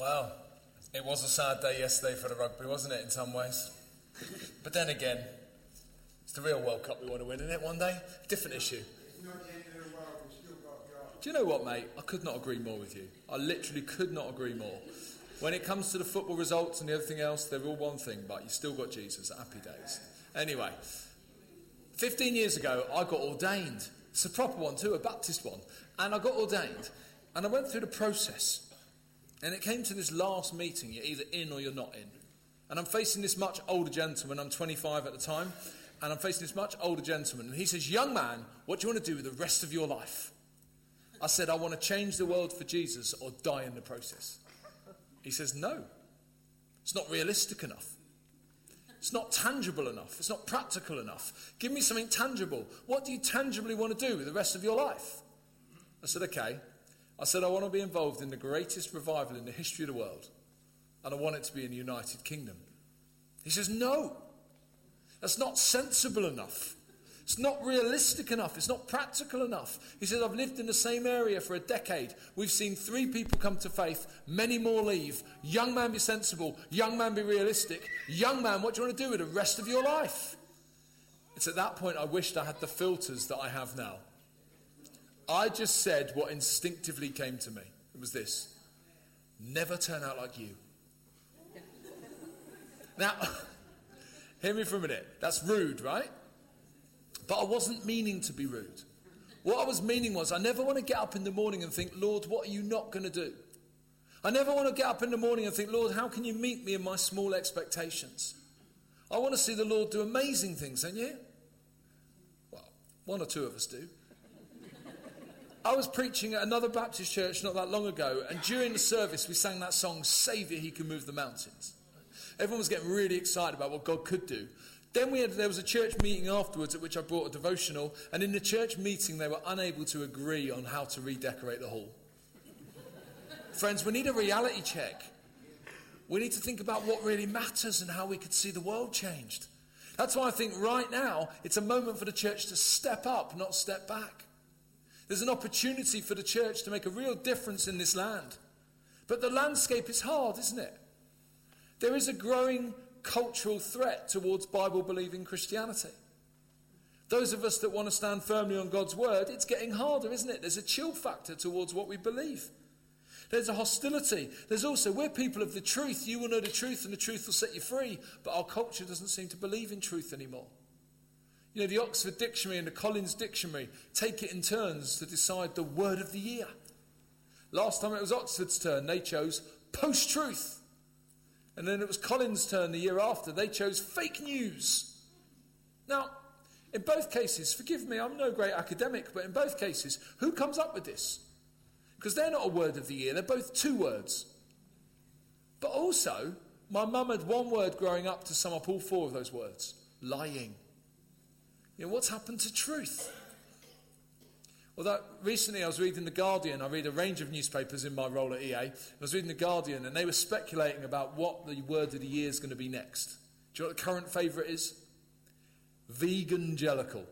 Well, it was a sad day yesterday for the rugby, wasn't it, in some ways? But then again, it's the real World Cup we want to win, isn't it, one day? Different issue. It's not the end of the world, we've still got God. Do you know what, mate? I could not agree more with you. I literally could not agree more. When it comes to the football results and everything else, they're all one thing, but you still got Jesus. Happy days. Anyway, 15 years ago, I got ordained. It's a proper one too, a Baptist one. And I got ordained. And I went through the process. And it came to this last meeting. You're either in or you're not in. And I'm facing this much older gentleman. I'm 25 at the time. And I'm facing this much older gentleman. And he says, "Young man, what do you want to do with the rest of your life?" I said, "I want to change the world for Jesus or die in the process." He says, "No. It's not realistic enough. It's not tangible enough. It's not practical enough. Give me something tangible. What do you tangibly want to do with the rest of your life?" I said, "Okay." I said, "I want to be involved in the greatest revival in the history of the world. And I want it to be in the United Kingdom." He says, "No. That's not sensible enough. It's not realistic enough. It's not practical enough." He says, "I've lived in the same area for a decade. We've seen 3 people come to faith. Many more leave. Young man, be sensible. Young man, be realistic. Young man, what do you want to do with the rest of your life?" It's at that point I wished I had the filters that I have now. I just said what instinctively came to me. It was this: never turn out like you. Now, hear me for a minute. That's rude, right? But I wasn't meaning to be rude. What I was meaning was I never want to get up in the morning and think, "Lord, what are you not going to do?" I never want to get up in the morning and think, "Lord, how can you meet me in my small expectations?" I want to see the Lord do amazing things, don't you? Well, 1 or 2 of us do. I was preaching at another Baptist church not that long ago, and during the service we sang that song, "Saviour, He Can Move the Mountains." Everyone was getting really excited about what God could do. Then there was a church meeting afterwards at which I brought a devotional, and in the church meeting they were unable to agree on how to redecorate the hall. Friends, we need a reality check. We need to think about what really matters and how we could see the world changed. That's why I think right now it's a moment for the church to step up, not step back. There's an opportunity for the church to make a real difference in this land. But the landscape is hard, isn't it? There is a growing cultural threat towards Bible-believing Christianity. Those of us that want to stand firmly on God's word, it's getting harder, isn't it? There's a chill factor towards what we believe. There's a hostility. There's also, we're people of the truth. You will know the truth and the truth will set you free. But our culture doesn't seem to believe in truth anymore. You know, the Oxford Dictionary and the Collins Dictionary take it in turns to decide the word of the year. Last time it was Oxford's turn, they chose post-truth. And then it was Collins' turn the year after, they chose fake news. Now, in both cases, forgive me, I'm no great academic, but in both cases, who comes up with this? Because they're not a word of the year, they're both 2 words. But also, my mum had 1 word growing up to sum up all 4 of those words: lying. You know, what's happened to truth? Well, recently I was reading The Guardian. I read a range of newspapers in my role at EA. I was reading The Guardian, and they were speculating about what the word of the year is going to be next. Do you know what the current favourite is? Vegangelical.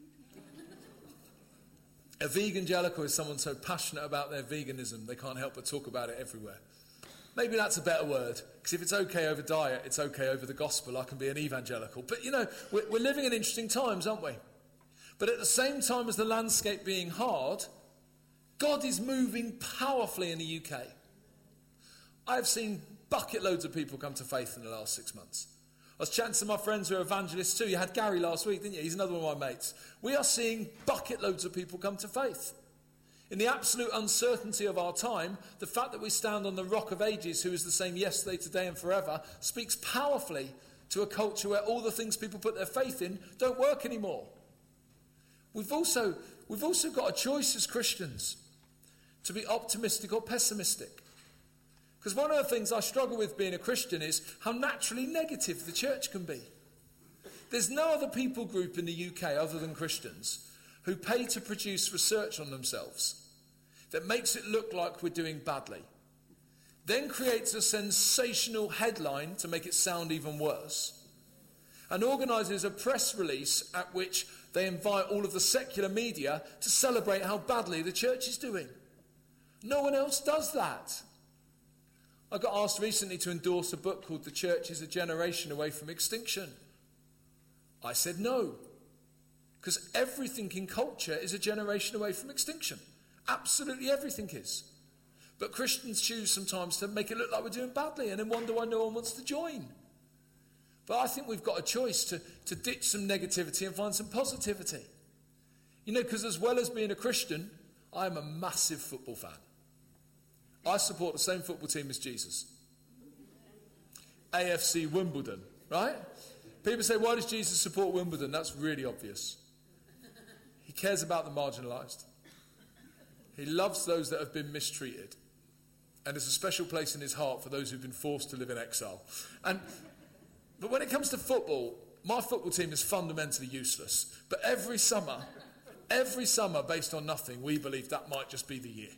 A vegangelical is someone so passionate about their veganism they can't help but talk about it everywhere. Maybe that's a better word, because if it's okay over diet, it's okay over the gospel. I can be an evangelical. But, you know, we're living in interesting times, aren't we? But at the same time as the landscape being hard, God is moving powerfully in the UK. I've seen bucket loads of people come to faith in the last 6 months. I was chatting to my friends who are evangelists too. You had Gary last week, didn't you? He's another one of my mates. We are seeing bucket loads of people come to faith. In the absolute uncertainty of our time, the fact that we stand on the rock of ages, who is the same yesterday, today and forever, speaks powerfully to a culture where all the things people put their faith in don't work anymore. We've also got a choice as Christians to be optimistic or pessimistic. Because one of the things I struggle with being a Christian is how naturally negative the church can be. There's no other people group in the UK other than Christians who pay to produce research on themselves that makes it look like we're doing badly, then creates a sensational headline to make it sound even worse, and organises a press release at which they invite all of the secular media to celebrate how badly the church is doing. No one else does that. I got asked recently to endorse a book called The Church is a Generation Away from Extinction. I said no, because everything in culture is a generation away from extinction. Absolutely everything is. But Christians choose sometimes to make it look like we're doing badly and then wonder why no one wants to join. But I think we've got a choice to ditch some negativity and find some positivity. You know, because as well as being a Christian, I am a massive football fan. I support the same football team as Jesus. AFC Wimbledon, right? People say, why does Jesus support Wimbledon? That's really obvious. He cares about the marginalised. He loves those that have been mistreated. And there's a special place in his heart for those who've been forced to live in exile. But when it comes to football, my football team is fundamentally useless. But every summer, based on nothing, we believe that might just be the year.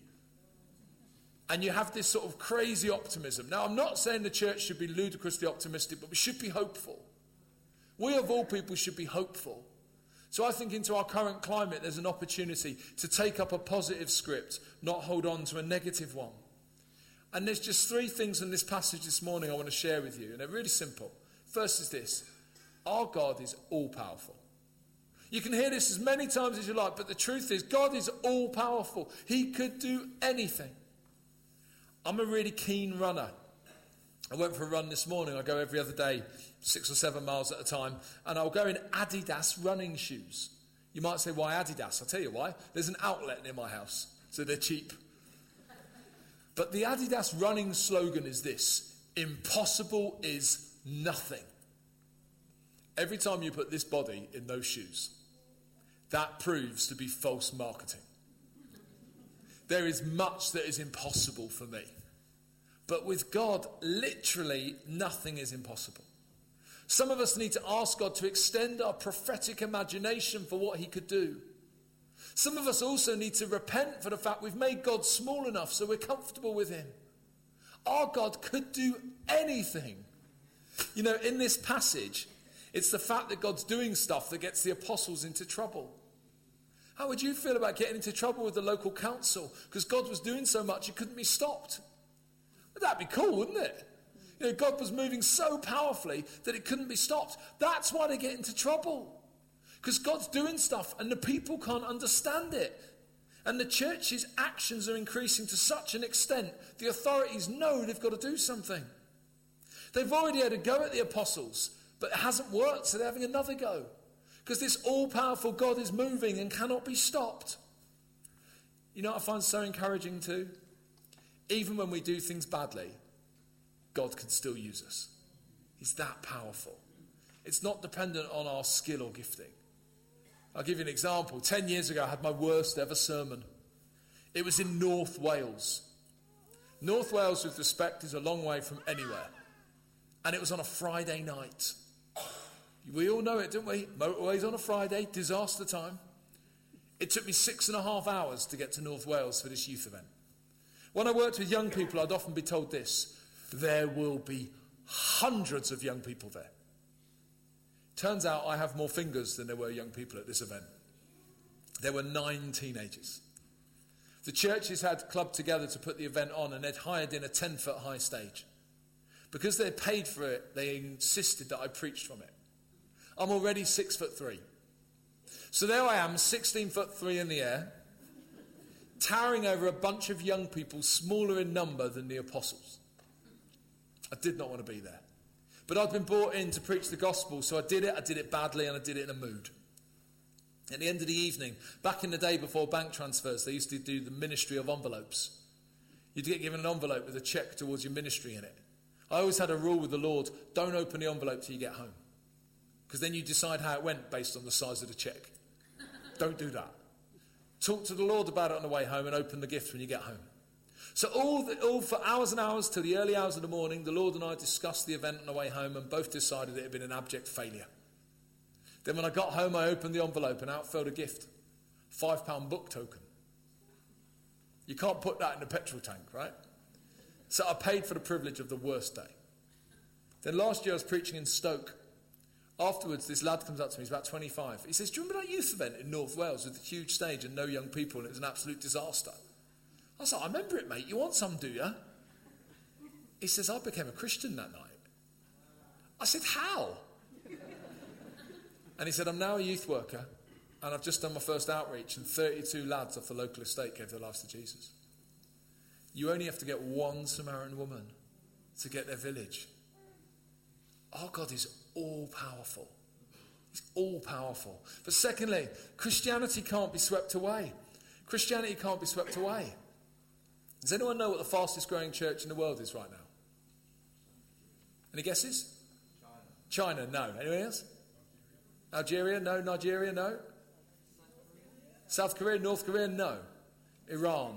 And you have this sort of crazy optimism. Now, I'm not saying the church should be ludicrously optimistic, but we should be hopeful. We, of all people, should be hopeful. So I think into our current climate, there's an opportunity to take up a positive script, not hold on to a negative one. And there's just 3 things in this passage this morning I want to share with you, and they're really simple. First is this: our God is all-powerful. You can hear this as many times as you like, but the truth is God is all-powerful. He could do anything. I'm a really keen runner. I went for a run this morning. I go every other day, 6 or 7 miles at a time, and I'll go in Adidas running shoes. You might say, why Adidas? I'll tell you why. There's an outlet near my house, so they're cheap. But the Adidas running slogan is this: impossible is nothing. Every time you put this body in those shoes, that proves to be false marketing. There is much that is impossible for me. But with God, literally nothing is impossible. Some of us need to ask God to extend our prophetic imagination for what he could do. Some of us also need to repent for the fact we've made God small enough so we're comfortable with him. Our God could do anything. You know, in this passage, it's the fact that God's doing stuff that gets the apostles into trouble. How would you feel about getting into trouble with the local council because God was doing so much it couldn't be stopped? Well, that'd be cool, wouldn't it? You know, God was moving so powerfully that it couldn't be stopped. That's why they get into trouble. Because God's doing stuff and the people can't understand it. And the church's actions are increasing to such an extent, the authorities know they've got to do something. They've already had a go at the apostles, but it hasn't worked, so they're having another go. Because this all-powerful God is moving and cannot be stopped. You know what I find so encouraging too? Even when we do things badly, God can still use us. He's that powerful. It's not dependent on our skill or gifting. I'll give you an example. 10 years ago, I had my worst ever sermon. It was in North Wales. North Wales, with respect, is a long way from anywhere. And it was on a Friday night. We all know it, don't we? Motorways on a Friday, disaster time. It took me 6.5 hours to get to North Wales for this youth event. When I worked with young people, I'd often be told this: there will be hundreds of young people there. Turns out I have more fingers than there were young people at this event. There were 9 teenagers. The churches had clubbed together to put the event on, and they'd hired in a 10-foot high stage. Because they'd paid for it, they insisted that I preached from it. I'm already 6'3". So there I am, 16'3" in the air, towering over a bunch of young people smaller in number than the apostles. I did not want to be there. But I'd been brought in to preach the gospel, so I did it badly, and I did it in a mood. At the end of the evening, back in the day before bank transfers, they used to do the ministry of envelopes. You'd get given an envelope with a cheque towards your ministry in it. I always had a rule with the Lord: don't open the envelope till you get home. Because then you decide how it went based on the size of the cheque. Don't do that. Talk to the Lord about it on the way home and open the gift when you get home. So all for hours and hours till the early hours of the morning, the Lord and I discussed the event on the way home and both decided it had been an abject failure. Then when I got home, I opened the envelope and out fell a gift. £5 book token. You can't put that in the petrol tank, right? So I paid for the privilege of the worst day. Then last year I was preaching in Stoke. Afterwards, this lad comes up to me, he's about 25. He says, do you remember that youth event in North Wales with a huge stage and no young people, and it was an absolute disaster? I was like, I remember it, mate. You want some, do you? He says, I became a Christian that night. I said, how? And he said, I'm now a youth worker, and I've just done my first outreach, and 32 lads off the local estate gave their lives to Jesus. You only have to get one Samaritan woman to get their village. Our God is all-powerful. He's all-powerful. But secondly, Christianity can't be swept away. Christianity can't be swept away. Does anyone know what the fastest growing church in the world is right now? Any guesses? China, no. Anyone else? Algeria, no. Nigeria, no. South Korea, North Korea, no. Iran.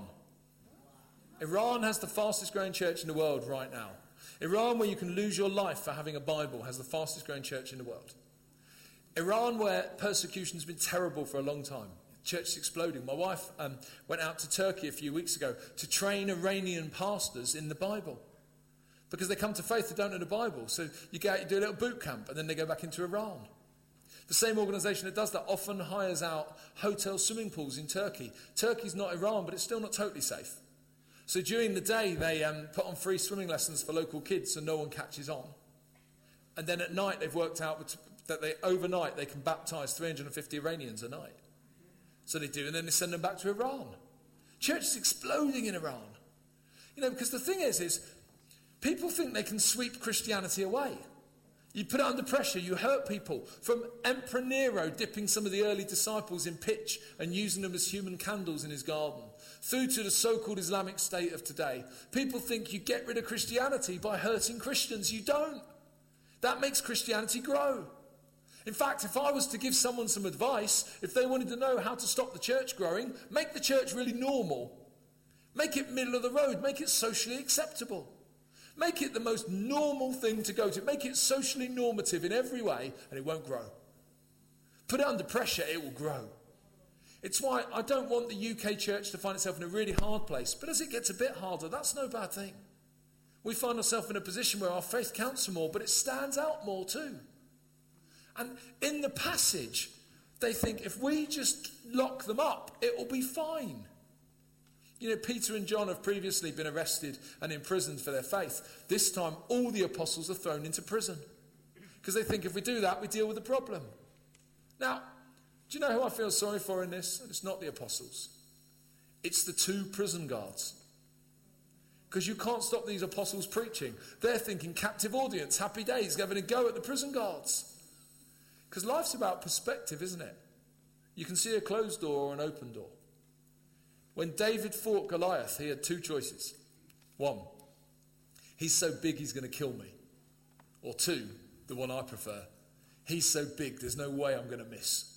Iran has the fastest growing church in the world right now. Iran, where you can lose your life for having a Bible, has the fastest growing church in the world. Iran, where persecution has been terrible for a long time. The church is exploding. My wife went out to Turkey a few weeks ago to train Iranian pastors in the Bible. Because they come to faith, they don't know the Bible. So you go out, you do a little boot camp, and then they go back into Iran. The same organisation that does that often hires out hotel swimming pools in Turkey. Turkey's not Iran, but it's still not totally safe. So during the day, they put on free swimming lessons for local kids so no one catches on. And then at night, they've worked out that overnight they can baptise 350 Iranians a night. So they do, and then they send them back to Iran. Church is exploding in Iran. Because the thing is people think they can sweep Christianity away. You put it under pressure, you hurt people. From Emperor Nero dipping some of the early disciples in pitch and using them as human candles in his garden, through to the so-called Islamic State of today. People think you get rid of Christianity by hurting Christians. You don't. That makes Christianity grow. In fact, if I was to give someone some advice, if they wanted to know how to stop the church growing, make the church really normal. Make it middle of the road. Make it socially acceptable. Make it the most normal thing to go to. Make it socially normative in every way, and it won't grow. Put it under pressure, it will grow. It's why I don't want the UK church to find itself in a really hard place. But as it gets a bit harder, that's no bad thing. We find ourselves in a position where our faith counts for more, but it stands out more too. And in the passage, they think if we just lock them up, it will be fine. Peter and John have previously been arrested and imprisoned for their faith. This time, all the apostles are thrown into prison. Because they think if we do that, we deal with the problem. Now, do you know who I feel sorry for in this? It's not the apostles. It's the 2 prison guards. Because you can't stop these apostles preaching. They're thinking captive audience, happy days, having a go at the prison guards. Because life's about perspective, isn't it? You can see a closed door or an open door. When David fought Goliath, he had 2 choices. 1, he's so big he's going to kill me. Or 2, the one I prefer, he's so big there's no way I'm going to miss.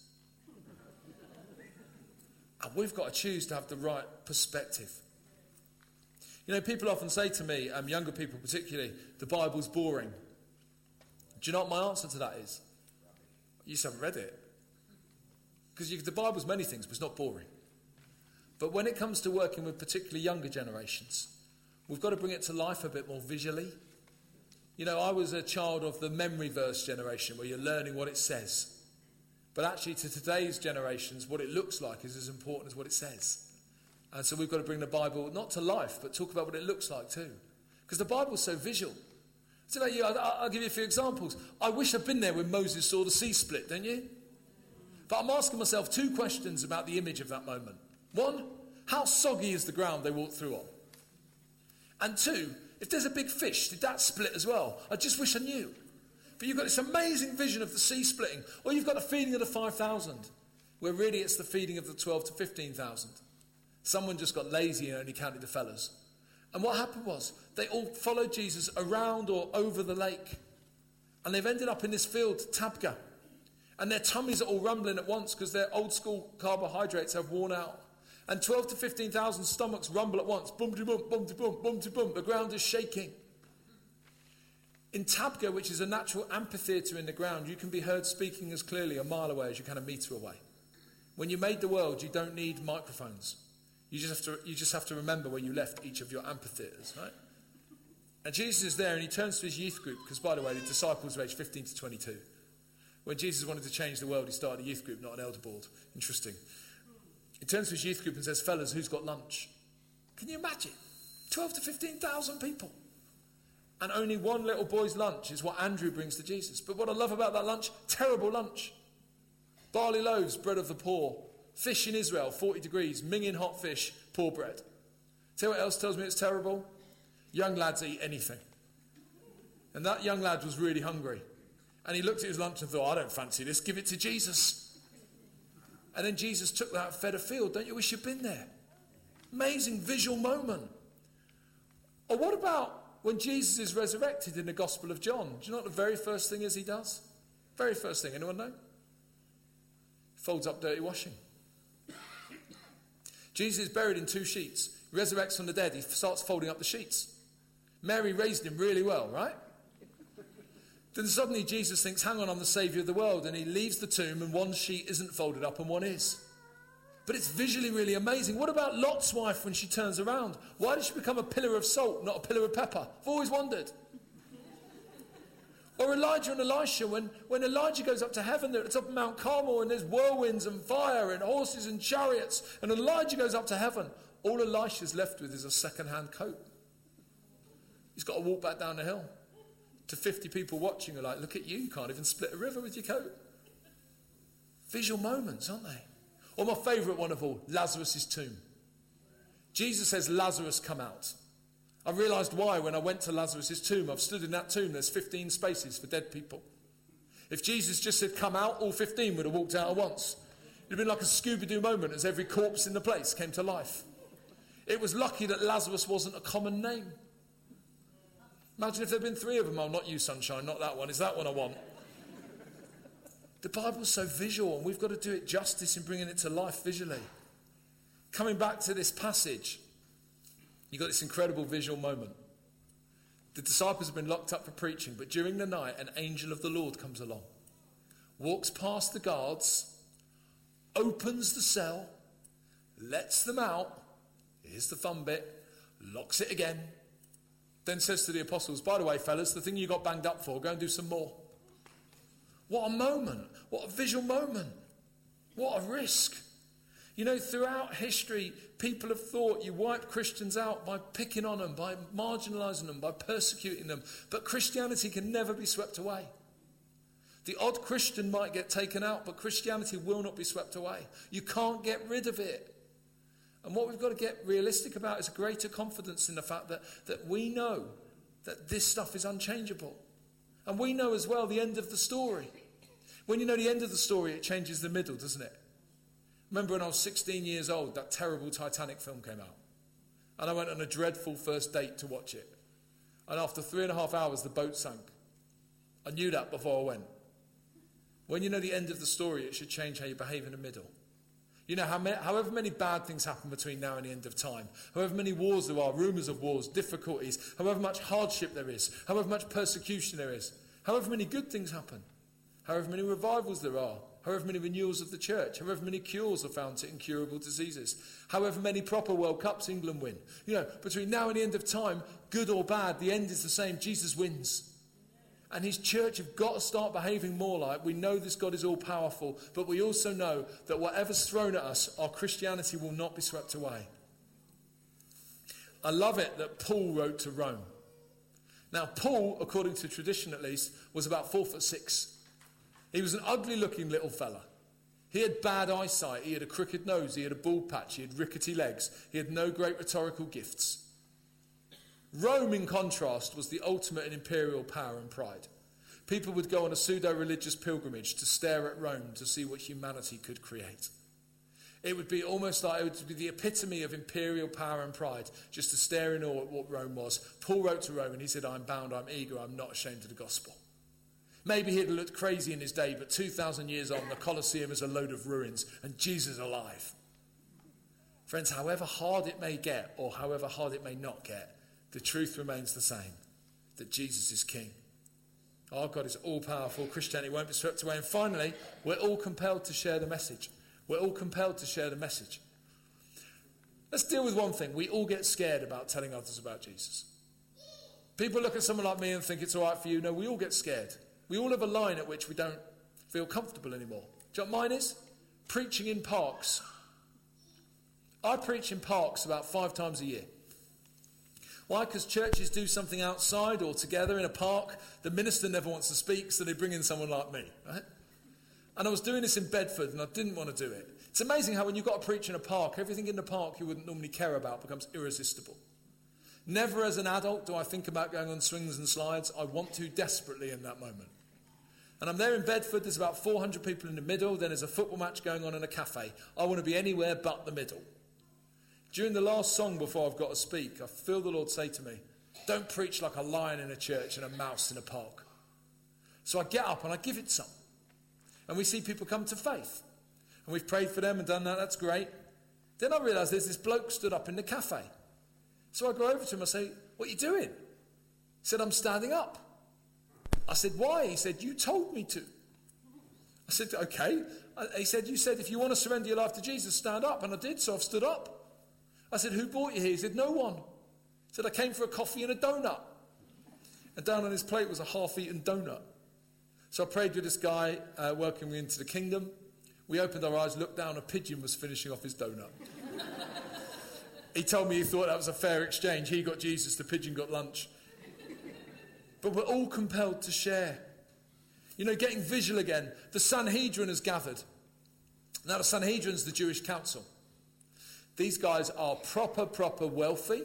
And we've got to choose to have the right perspective. People often say to me, younger people particularly, the Bible's boring. Do you know what my answer to that is? You just haven't read it. Because the Bible's many things, but it's not boring. But when it comes to working with particularly younger generations, we've got to bring it to life a bit more visually. I was a child of the memory verse generation where you're learning what it says. But actually to today's generations, what it looks like is as important as what it says. And so we've got to bring the Bible not to life, but talk about what it looks like too. Because the Bible's so visual. So I'll give you a few examples. I wish I'd been there when Moses saw the sea split, don't you? But I'm asking myself 2 questions about the image of that moment. 1, how soggy is the ground they walked through on? And 2, if there's a big fish, did that split as well? I just wish I knew. But you've got this amazing vision of the sea splitting. Or you've got the feeding of the 5,000, where really it's the feeding of the 12 to 15,000. Someone just got lazy and only counted the fellas. And what happened was, they all followed Jesus around or over the lake. And they've ended up in this field, Tabgha. And their tummies are all rumbling at once because their old school carbohydrates have worn out. And 12 to 15,000 stomachs rumble at once. Boom-de-boom, boom-de-boom, boom-de-boom. The ground is shaking. In Tabgha, which is a natural amphitheatre in the ground, you can be heard speaking as clearly a mile away as you can a metre away. When you made the world, you don't need microphones. You just have to remember where you left each of your amphitheatres, right? And Jesus is there and he turns to his youth group, because by the way, the disciples were aged 15 to 22. When Jesus wanted to change the world, he started a youth group, not an elder board. Interesting. He turns to his youth group and says, fellas, who's got lunch? Can you imagine? 12 to 15,000 people. And only one little boy's lunch is what Andrew brings to Jesus. But what I love about that lunch, terrible lunch. Barley loaves, bread of the poor. Fish in Israel, 40 degrees. Minging hot fish, poor bread. Tell you what else tells me it's terrible? Young lads eat anything. And that young lad was really hungry. And he looked at his lunch and thought, I don't fancy this, give it to Jesus. And then Jesus took that and fed a field. Don't you wish you'd been there? Amazing visual moment. Or what about when Jesus is resurrected in the Gospel of John? Do you know what the very first thing is he does? Very first thing, anyone know? Folds up dirty washing. Jesus is buried in 2 sheets. He resurrects from the dead. He starts folding up the sheets. Mary raised him really well, right? Then suddenly Jesus thinks, hang on, I'm the saviour of the world. And he leaves the tomb and one sheet isn't folded up and one is. But it's visually really amazing. What about Lot's wife when she turns around? Why did she become a pillar of salt, not a pillar of pepper? I've always wondered. Or Elijah and Elisha, when Elijah goes up to heaven, they're at the top of Mount Carmel and there's whirlwinds and fire and horses and chariots. And Elijah goes up to heaven. All Elisha's left with is a second-hand coat. He's got to walk back down the hill. To 50 people watching are like, look at you can't even split a river with your coat. Visual moments, aren't they? Or my favourite one of all, Lazarus' tomb. Jesus says, Lazarus, come out. I realised why when I went to Lazarus' tomb. I've stood in that tomb, there's 15 spaces for dead people. If Jesus just said, come out, all 15 would have walked out at once. It would have been like a Scooby-Doo moment as every corpse in the place came to life. It was lucky that Lazarus wasn't a common name. Imagine if there had been 3 of them. Oh, not you, sunshine, not that one. It's that one I want. The Bible's so visual, and we've got to do it justice in bringing it to life visually. Coming back to this passage, you've got this incredible visual moment. The disciples have been locked up for preaching, but during the night, an angel of the Lord comes along, walks past the guards, opens the cell, lets them out, here's the fun bit, locks it again, then says to the apostles, by the way, fellas, the thing you got banged up for, go and do some more. What a moment. What a visual moment. What a risk. You know, throughout history, people have thought you wipe Christians out by picking on them, by marginalising them, by persecuting them. But Christianity can never be swept away. The odd Christian might get taken out, but Christianity will not be swept away. You can't get rid of it. And what we've got to get realistic about is a greater confidence in the fact that we know that this stuff is unchangeable. And we know as well the end of the story. When you know the end of the story, it changes the middle, doesn't it? Remember when I was 16 years old, that terrible Titanic film came out. And I went on a dreadful first date to watch it. And after 3.5 hours, the boat sank. I knew that before I went. When you know the end of the story, it should change how you behave in the middle. You know, however many bad things happen between now and the end of time, however many wars there are, rumours of wars, difficulties, however much hardship there is, however much persecution there is, however many good things happen, however many revivals there are, however many renewals of the church, however many cures are found to incurable diseases, however many proper World Cups England win. You know, between now and the end of time, good or bad, the end is the same. Jesus wins. And his church have got to start behaving more like, we know this God is all powerful, but we also know that whatever's thrown at us, our Christianity will not be swept away. I love it that Paul wrote to Rome. Now, Paul, according to tradition at least, was about 4'6". He was an ugly looking little fella. He had bad eyesight, he had a crooked nose, he had a bald patch, he had rickety legs, he had no great rhetorical gifts. Rome, in contrast, was the ultimate in imperial power and pride. People would go on a pseudo-religious pilgrimage to stare at Rome to see what humanity could create. It would be almost like it would be the epitome of imperial power and pride, just to stare in awe at what Rome was. Paul wrote to Rome and he said, I'm bound, I'm eager, I'm not ashamed of the gospel. Maybe he'd looked crazy in his day, but 2,000 years on, the Colosseum is a load of ruins and Jesus alive. Friends, however hard it may get or however hard it may not get, the truth remains the same, that Jesus is King. Our God is all-powerful. Christianity won't be swept away. And finally, we're all compelled to share the message. We're all compelled to share the message. Let's deal with one thing. We all get scared about telling others about Jesus. People look at someone like me and think it's all right for you. No, we all get scared. We all have a line at which we don't feel comfortable anymore. Do you know what mine is? Preaching in parks. I preach in parks about 5 times a year. Why? Because churches do something outside or together in a park. The minister never wants to speak, so they bring in someone like me, right? And I was doing this in Bedford, and I didn't want to do it. It's amazing how when you've got to preach in a park, everything in the park you wouldn't normally care about becomes irresistible. Never as an adult do I think about going on swings and slides. I want to desperately in that moment. And I'm there in Bedford. There's about 400 people in the middle. Then there's a football match going on in a cafe. I want to be anywhere but the middle. During the last song before I've got to speak, I feel the Lord say to me, don't preach like a lion in a church and a mouse in a park. So I get up and I give it some. And we see people come to faith. And we've prayed for them and done that. That's great. Then I realise there's this bloke stood up in the cafe. So I go over to him. I say, what are you doing? He said, I'm standing up. I said, why? He said, you told me to. I said, okay. He said, you said if you want to surrender your life to Jesus, stand up. And I did, so I've stood up. I said, who brought you here? He said, no one. He said, I came for a coffee and a donut. And down on his plate was a half-eaten donut. So I prayed with this guy, welcoming him into the kingdom. We opened our eyes, looked down, a pigeon was finishing off his donut. He told me he thought that was a fair exchange. He got Jesus, the pigeon got lunch. But we're all compelled to share. You know, getting visual again. The Sanhedrin has gathered. Now, the Sanhedrin's the Jewish council. These guys are proper wealthy,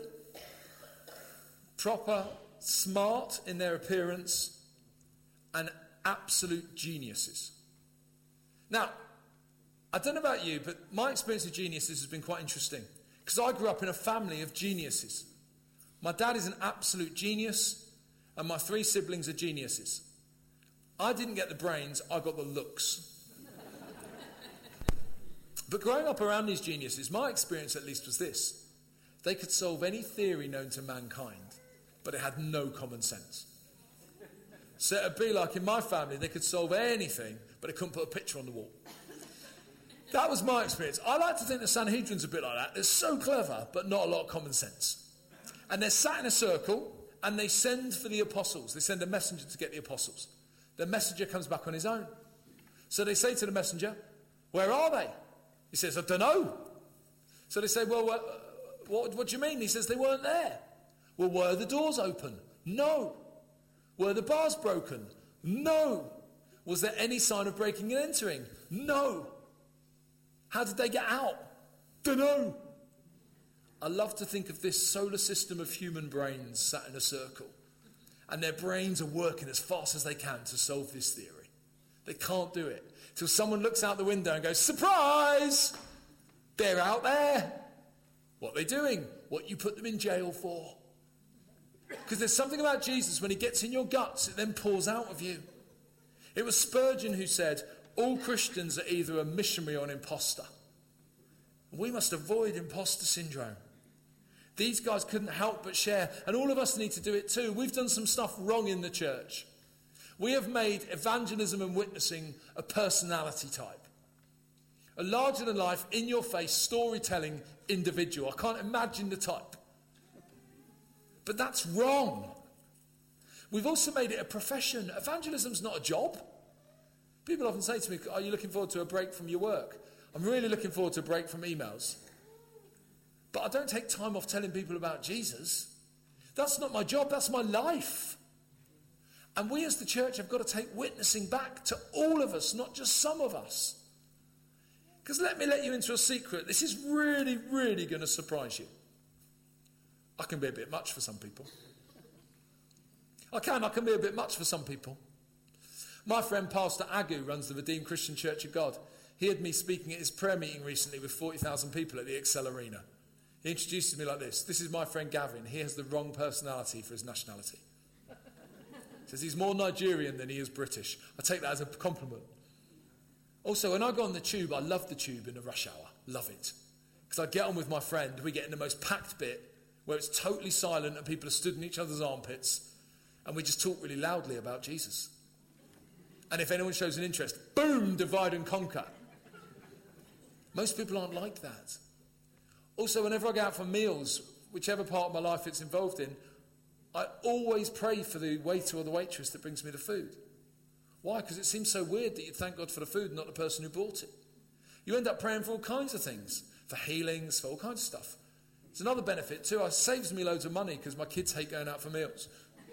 proper smart in their appearance, and absolute geniuses. Now, I don't know about you, but my experience of geniuses has been quite interesting. Because I grew up in a family of geniuses. My dad is an absolute genius, and my 3 siblings are geniuses. I didn't get the brains, I got the looks. But growing up around these geniuses, my experience at least was this. They could solve any theory known to mankind, but it had no common sense. So it'd be like in my family, they could solve anything, but they couldn't put a picture on the wall. That was my experience. I like to think the Sanhedrin's a bit like that. They're so clever, but not a lot of common sense. And they're sat in a circle, and they send for the apostles. They send a messenger to get the apostles. The messenger comes back on his own. So they say to the messenger, where are they? He says, I don't know. So they say, well, what do you mean? He says, they weren't there. Well, were the doors open? No. Were the bars broken? No. Was there any sign of breaking and entering? No. How did they get out? Dunno. I love to think of this solar system of human brains sat in a circle. And their brains are working as fast as they can to solve this theory. They can't do it. Till someone looks out the window and goes, surprise! They're out there. What are they doing? What you put them in jail for. Because there's something about Jesus, when he gets in your guts, it then pours out of you. It was Spurgeon who said, all Christians are either a missionary or an imposter. We must avoid imposter syndrome. These guys couldn't help but share, and all of us need to do it too. We've done some stuff wrong in the church. We have made evangelism and witnessing a personality type. A larger-than-life, in-your-face, storytelling individual. I can't imagine the type. But that's wrong. We've also made it a profession. Evangelism's not a job. People often say to me, are you looking forward to a break from your work? I'm really looking forward to a break from emails. But I don't take time off telling people about Jesus. That's not my job, that's my life. And we as the church have got to take witnessing back to all of us, not just some of us. Because let me let you into a secret. This is really, really going to surprise you. I can be a bit much for some people. I can be a bit much for some people. My friend Pastor Agu runs the Redeemed Christian Church of God. He had me speaking at his prayer meeting recently with 40,000 people at the Excel Arena. He introduced me like this. This is my friend Gavin. He has the wrong personality for his nationality. He says he's more Nigerian than he is British. I take that as a compliment. Also, when I go on the tube, I love the tube in the rush hour. Love it. Because I get on with my friend. We get in the most packed bit where it's totally silent and people are stood in each other's armpits. And we just talk really loudly about Jesus. And if anyone shows an interest, boom, divide and conquer. Most people aren't like that. Also, whenever I go out for meals, whichever part of my life it's involved in, I always pray for the waiter or the waitress that brings me the food. Why? Because it seems so weird that you thank God for the food and not the person who bought it. You end up praying for all kinds of things, for healings, for all kinds of stuff. It's another benefit too. It saves me loads of money because my kids hate going out for meals.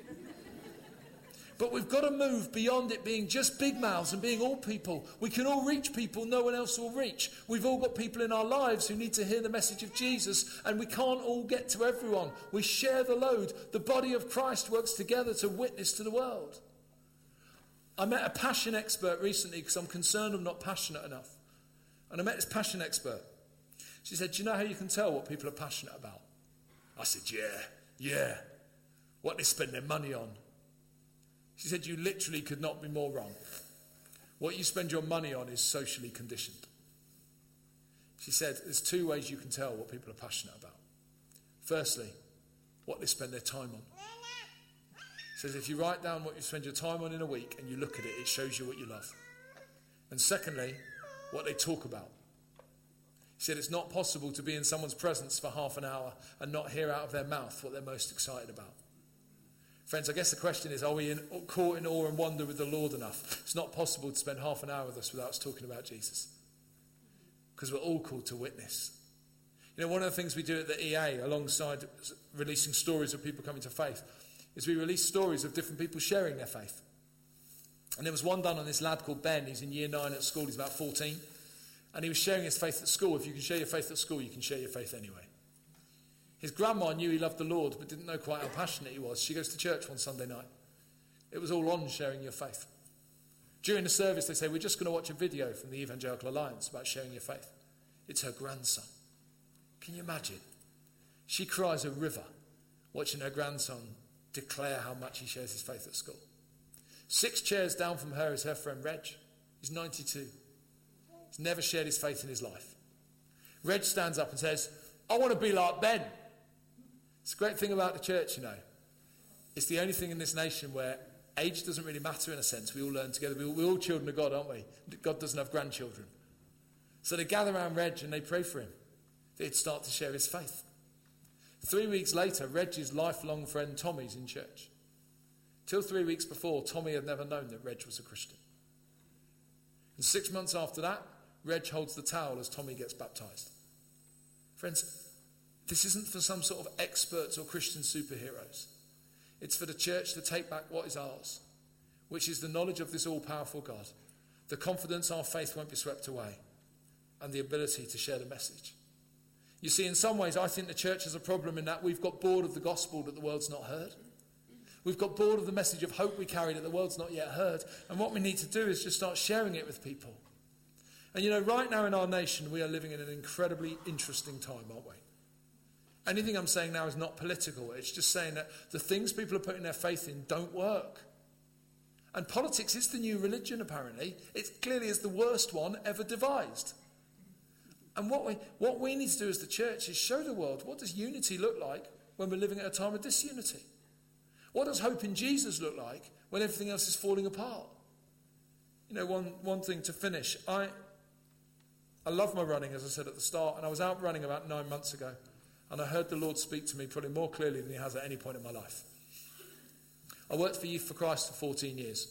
But we've got to move beyond it being just big mouths and being all people. We can all reach people no one else will reach. We've all got people in our lives who need to hear the message of Jesus, and we can't all get to everyone. We share the load. The body of Christ works together to witness to the world. I met a passion expert recently because I'm concerned I'm not passionate enough. And I met this passion expert. She said, do you know how you can tell what people are passionate about? I said, yeah. What they spend their money on. She said, you literally could not be more wrong. What you spend your money on is socially conditioned. She said, there's two ways you can tell what people are passionate about. Firstly, what they spend their time on. She says, if you write down what you spend your time on in a week and you look at it, it shows you what you love. And secondly, what they talk about. She said, it's not possible to be in someone's presence for half an hour and not hear out of their mouth what they're most excited about. Friends, I guess the question is, are we caught in awe and wonder with the Lord enough? It's not possible to spend half an hour with us without us talking about Jesus. Because we're all called to witness. You know, one of the things we do at the EA, alongside releasing stories of people coming to faith, is we release stories of different people sharing their faith. And there was one done on this lad called Ben. He's in year 9 at school. He's about 14. And he was sharing his faith at school. If you can share your faith at school, you can share your faith anyway. His grandma knew he loved the Lord, but didn't know quite how passionate he was. She goes to church one Sunday night. It was all on sharing your faith. During the service, they say, we're just going to watch a video from the Evangelical Alliance about sharing your faith. It's her grandson. Can you imagine? She cries a river watching her grandson declare how much he shares his faith at school. 6 chairs down from her is her friend Reg. He's 92. He's never shared his faith in his life. Reg stands up and says, I want to be like Ben. It's a great thing about the church, you know. It's the only thing in this nation where age doesn't really matter in a sense. We all learn together. We're all children of God, aren't we? God doesn't have grandchildren. So they gather around Reg and they pray for him. They'd start to share his faith. 3 weeks later, Reg's lifelong friend Tommy's in church. Till 3 weeks before, Tommy had never known that Reg was a Christian. And 6 months after that, Reg holds the towel as Tommy gets baptised. Friends, this isn't for some sort of experts or Christian superheroes. It's for the church to take back what is ours, which is the knowledge of this all-powerful God, the confidence our faith won't be swept away, and the ability to share the message. You see, in some ways, I think the church has a problem in that we've got bored of the gospel that the world's not heard. We've got bored of the message of hope we carry that the world's not yet heard. And what we need to do is just start sharing it with people. And you know, right now in our nation, we are living in an incredibly interesting time, aren't we? Anything I'm saying now is not political. It's just saying that the things people are putting their faith in don't work. And politics is the new religion, apparently. It clearly is the worst one ever devised. And what we need to do as the church is show the world, what does unity look like when we're living at a time of disunity? What does hope in Jesus look like when everything else is falling apart? You know, one thing to finish. I love my running, as I said at the start, and I was out running about 9 months ago, and I heard the Lord speak to me probably more clearly than he has at any point in my life. I worked for Youth for Christ for 14 years.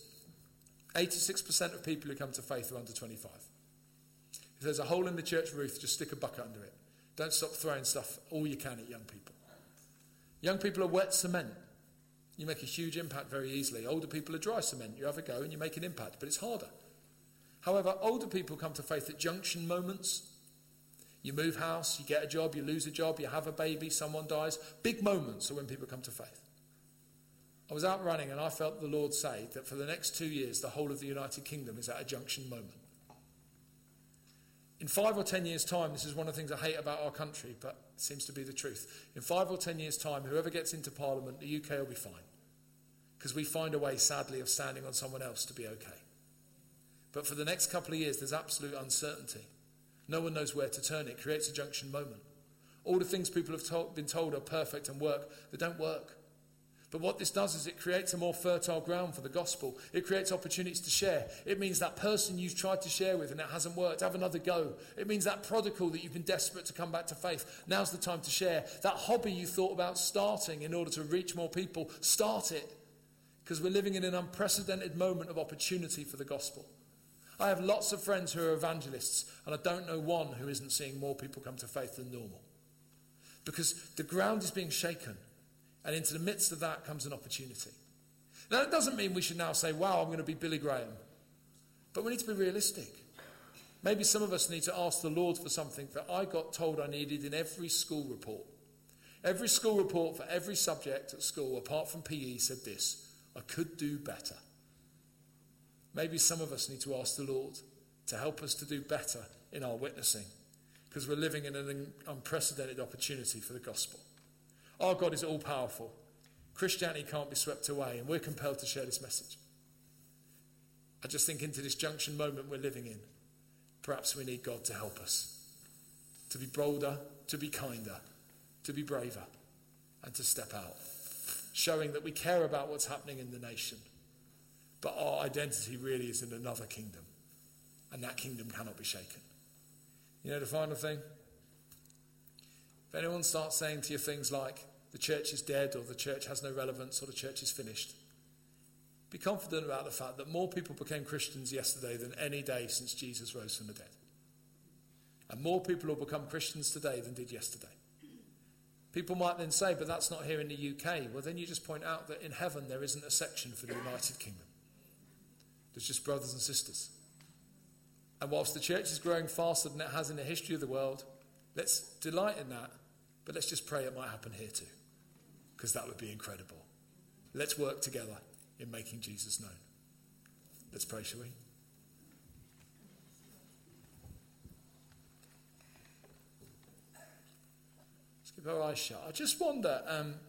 86% of people who come to faith are under 25. If there's a hole in the church roof, just stick a bucket under it. Don't stop throwing stuff all you can at young people. Young people are wet cement. You make a huge impact very easily. Older people are dry cement. You have a go and you make an impact, but it's harder. However, older people come to faith at junction moments. You move house, you get a job, you lose a job, you have a baby, someone dies. Big moments are when people come to faith. I was out running and I felt the Lord say that for the next 2 years, the whole of the United Kingdom is at a junction moment. In 5 or 10 years' time, this is one of the things I hate about our country, but it seems to be the truth. In 5 or 10 years' time, whoever gets into Parliament, the UK will be fine. Because we find a way, sadly, of standing on someone else to be okay. But for the next couple of years, there's absolute uncertainty. No one knows where to turn. It creates a junction moment. All the things people have been told are perfect and work, they don't work. But what this does is it creates a more fertile ground for the gospel. It creates opportunities to share. It means that person you've tried to share with and it hasn't worked, have another go. It means that prodigal that you've been desperate to come back to faith, now's the time to share. That hobby you thought about starting in order to reach more people, start it. Because we're living in an unprecedented moment of opportunity for the gospel. I have lots of friends who are evangelists, and I don't know one who isn't seeing more people come to faith than normal. because the ground is being shaken, and into the midst of that comes an opportunity. Now, that doesn't mean we should now say, wow, I'm going to be Billy Graham. But we need to be realistic. Maybe some of us need to ask the Lord for something that I got told I needed in every school report. Every school report for every subject at school, apart from PE, said this: I could do better. Maybe some of us need to ask the Lord to help us to do better in our witnessing, because we're living in an unprecedented opportunity for the gospel. Our God is all-powerful. Christianity can't be swept away, and we're compelled to share this message. I just think into this junction moment we're living in, perhaps we need God to help us to be bolder, to be kinder, to be braver, and to step out, showing that we care about what's happening in the nation, but our identity really is in another kingdom, and that kingdom cannot be shaken. You know the final thing? If anyone starts saying to you things like, the church is dead, or the church has no relevance, or the church is finished, be confident about the fact that more people became Christians yesterday than any day since Jesus rose from the dead. And more people will become Christians today than did yesterday. People might then say, but that's not here in the UK. Well, then you just point out that in heaven there isn't a section for the United Kingdom. There's just brothers and sisters. And whilst the church is growing faster than it has in the history of the world, let's delight in that, but let's just pray it might happen here too, because that would be incredible. Let's work together in making Jesus known. Let's pray, shall we? Let's keep our eyes shut. I just wonder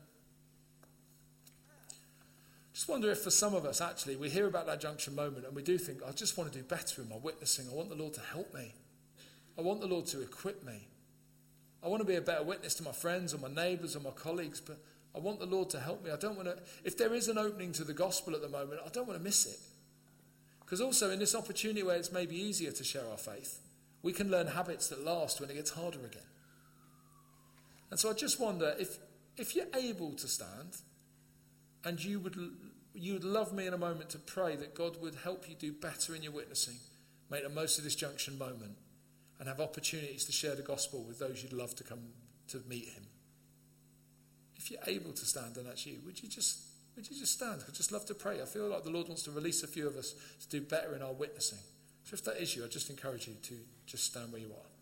if for some of us, actually, we hear about that junction moment and we do think, I just want to do better in my witnessing. I want the Lord to help me. I want the Lord to equip me. I want to be a better witness to my friends or my neighbours or my colleagues, but I want the Lord to help me. I don't want to, if there is an opening to the gospel at the moment, I don't want to miss it. Because also in this opportunity where it's maybe easier to share our faith, we can learn habits that last when it gets harder again. And so I just wonder if you're able to stand and you would love me in a moment to pray that God would help you do better in your witnessing, make the most of this junction moment, and have opportunities to share the gospel with those you'd love to come to meet him. If you're able to stand and that's you, would you just stand? I'd just love to pray. I feel like the Lord wants to release a few of us to do better in our witnessing. So if that is you, I just encourage you to just stand where you are.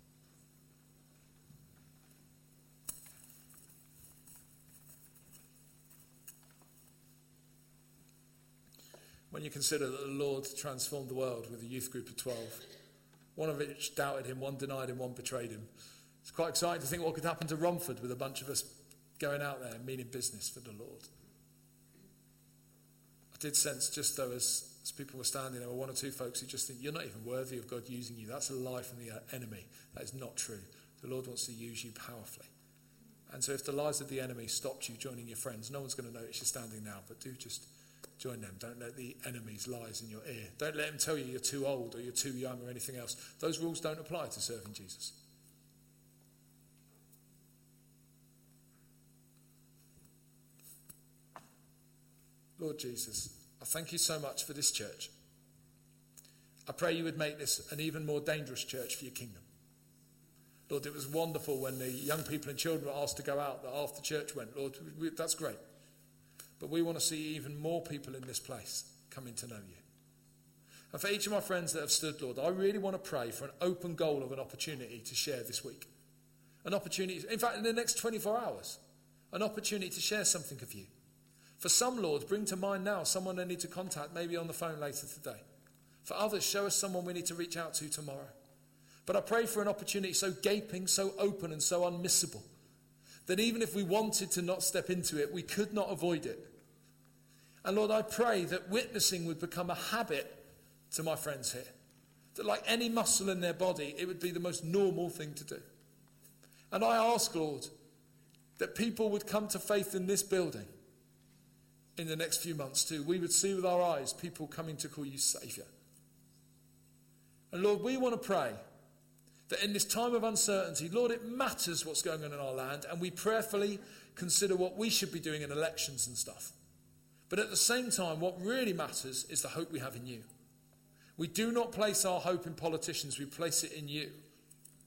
When you consider that the Lord transformed the world with a youth group of 12, one of which doubted him, one denied him, one betrayed him, it's quite exciting to think what could happen to Romford with a bunch of us going out there and meaning business for the Lord. I did sense, just though, as people were standing, there were one or two folks who just think, you're not even worthy of God using you. That's a lie from the enemy. That is not true. The Lord wants to use you powerfully. And so if the lies of the enemy stopped you joining your friends, no one's going to notice you're standing now, but do just join them. Don't let the enemy's lies in your ear. Don't let him tell you you're too old or you're too young or anything else. Those rules don't apply to serving Jesus. Lord Jesus, I thank you so much for this church. I pray you would make this an even more dangerous church for your kingdom. Lord, it was wonderful when the young people and children were asked to go out that after church went. Lord, that's great. But we want to see even more people in this place coming to know you. And for each of my friends that have stood, Lord, I really want to pray for an open goal of an opportunity to share this week. An opportunity, in fact, in the next 24 hours, an opportunity to share something of you. For some, Lord, bring to mind now someone they need to contact, maybe on the phone later today. For others, show us someone we need to reach out to tomorrow. But I pray for an opportunity so gaping, so open and so unmissable that even if we wanted to not step into it, we could not avoid it. And Lord, I pray that witnessing would become a habit to my friends here. That like any muscle in their body, it would be the most normal thing to do. And I ask, Lord, that people would come to faith in this building in the next few months too. We would see with our eyes people coming to call you Saviour. And Lord, we want to pray that in this time of uncertainty, Lord, it matters what's going on in our land, and we prayerfully consider what we should be doing in elections and stuff. But at the same time, what really matters is the hope we have in you. We do not place our hope in politicians, we place it in you.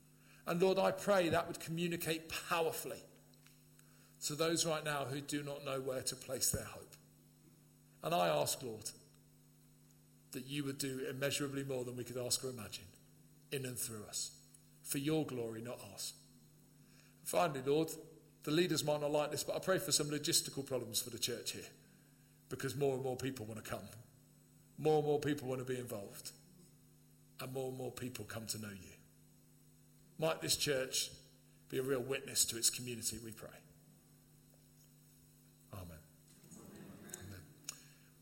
And Lord, I pray that would communicate powerfully to those right now who do not know where to place their hope. And I ask, Lord, that you would do immeasurably more than we could ask or imagine in and through us, for your glory, not ours. Finally, Lord, the leaders might not like this, but I pray for some logistical problems for the church here, because more and more people want to come. More and more people want to be involved. And more people come to know you. Might this church be a real witness to its community, we pray.